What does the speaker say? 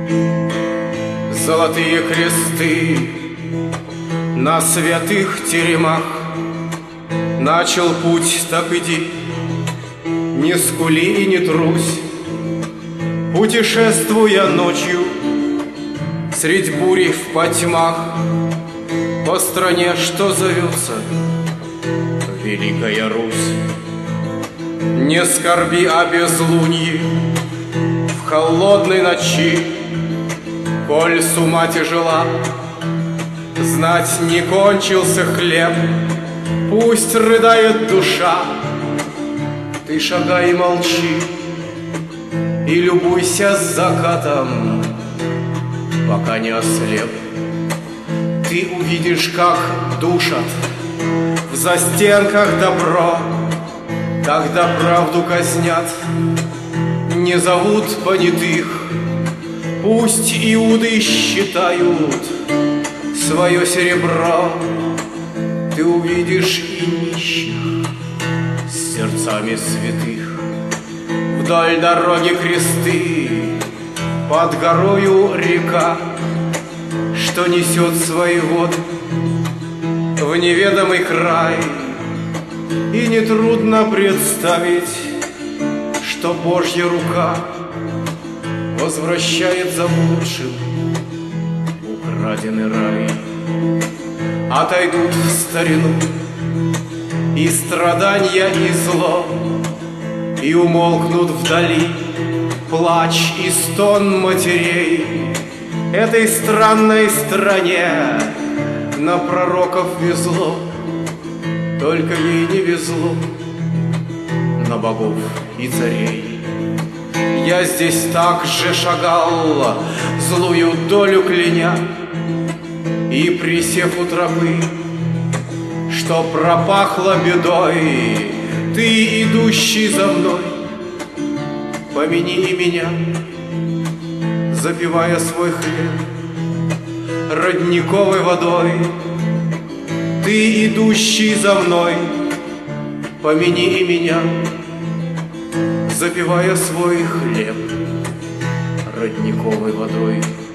Золотые кресты на святых теремах. Начал путь, так иди, не скули и не трусь. Путешествуя ночью средь бури в потьмах, по стране, что зовется Великая Русь. Не скорби о безлунье в холодной ночи, коль с ума тяжела, знать не кончился хлеб. Пусть рыдает душа, ты шагай и молчи, и любуйся закатом, пока не ослеп. Ты увидишь, как душат в застенках добро, когда правду казнят, не зовут понятых. Пусть иуды считают свое серебро, ты увидишь и нищих с сердцами святых. Вдоль дороги кресты, под горою река, что несет свои воды в неведомый край. И нетрудно представить, что Божья рука возвращает заблудшим украденный рай. Отойдут в старину и страдания, и зло, и умолкнут вдали плач и стон матерей. Этой странной стране на пророков везло, только ей не везло на богов и царей. Я здесь так же шагал, злую долю кляня, и присев у тропы, что пропахло бедой, ты, идущий за мной, помяни и меня, запивая свой хлеб родниковой водой. Ты, идущий за мной, помяни и меня, запивая свой хлеб родниковой водой.